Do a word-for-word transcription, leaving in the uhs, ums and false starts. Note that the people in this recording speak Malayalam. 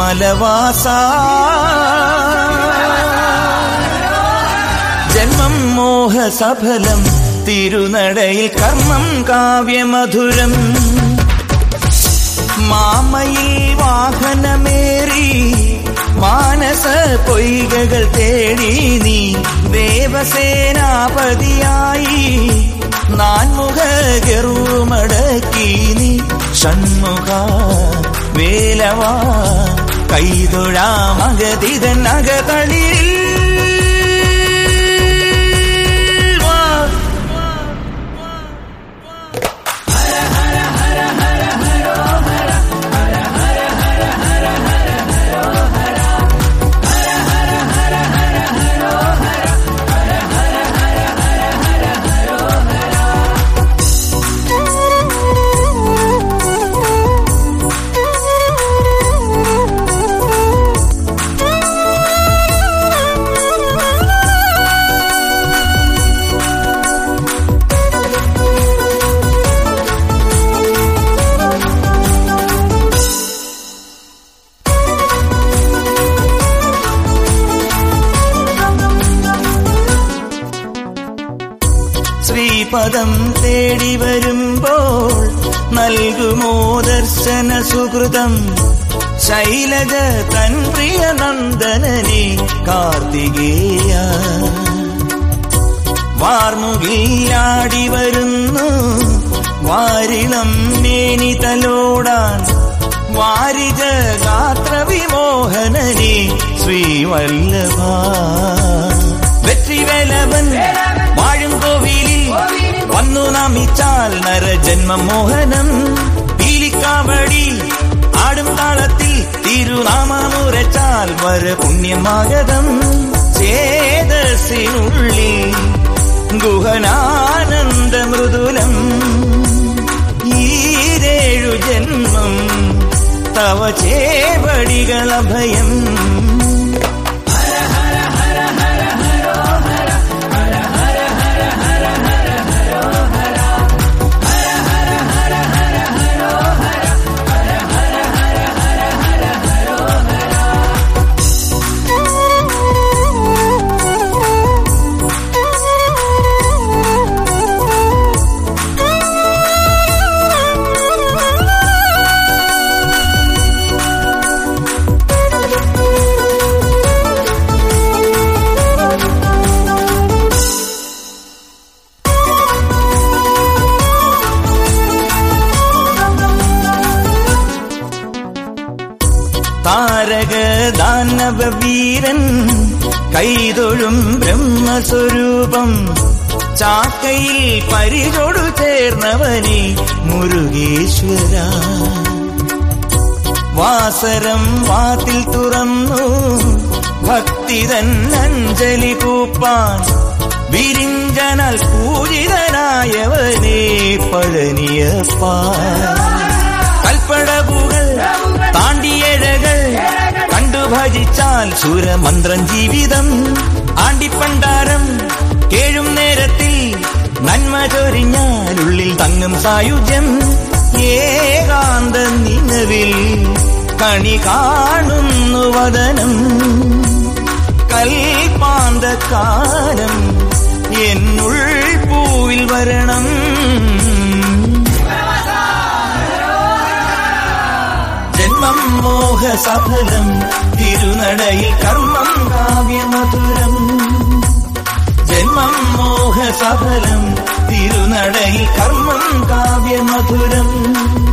വിമലവാസ ജന്മം മോഹസഫലം തിരുനടയിൽ കർമ്മം കാവ്യമധുരം മാമയിൽ വാഹനമേറി മാനസ പൊയ്കകൾ തേടി നീ ദേവസേനാപതിയായി നാൻമുഖ ഗരുമടക്കി നീ ഷൺമുഖ വേലവാ കൈതൊഴാമഗതിതൻ അകതളിൽ ശ്രീപദം തേടി വരുമ്പോൾ നൽകുമോ ദർശന സുഹൃതം ശൈലജ തൻ പ്രിയ നന്ദനനെ കാർത്തികേയ വാർമുകിലാടി വരുന്നു വാരിളം മേനി തലോടാൻ വാരിജ ഗാത്ര വിമോഹനനെ ശ്രീവല്ലഭ വെற்றிവേലവൻ വാഴും കോവിലിൽ വന്നു നമിച്ചാൽ നരജന്മം മോഹനം പീലിക്കാവടി ആടും താളത്തിൽ തിരുനാമമുരച്ചാൽ വര പുണ്യമാഗതം ചേതസിനുള്ളിൽ ഗുഹനാനന്ദ മൃദുലം ഈരേഴു ജന്മം തവ ചേവടികളഭയം താരക ദാനവ വീരൻ കൈതൊഴും ബ്രഹ്മസ്വരൂപം ചാക്കയിൽ പരിചൊടു ചേർന്നവനെ മുരുകേശ്വര വാസരം വാതിൽ തുറന്നു ഭക്തിതൻ അഞ്ജലി കൂപ്പാൻ വിരിഞ്ചനാൽ പൂജിതനായവനെ പഴനിയപ്പ കൽപ്പടവുകൾ താണ്ടിയഴകൾ കണ്ടു ഭജിച്ചാൽ ശൂരമന്ത്രം ജീവിതം ആണ്ടിപ്പണ്ടാരം കേഴും നേരത്തിൽ നന്മ ചൊരിഞ്ഞാലുള്ളിൽ തങ്ങും സായുജ്യം ഏകാന്ത നിലവിൽ കണി കാണുന്നു വദനം കൽപ്പാന്തകാലം എന്നുൾ പൂവിൽ വരണം ജന്മം മോഹസഫലം തിരുനടയിൽ കർമ്മം കാവ്യമധുരം ജന്മം മോഹസഫലം തിരുനടയിൽ കർമ്മം കാവ്യമധുരം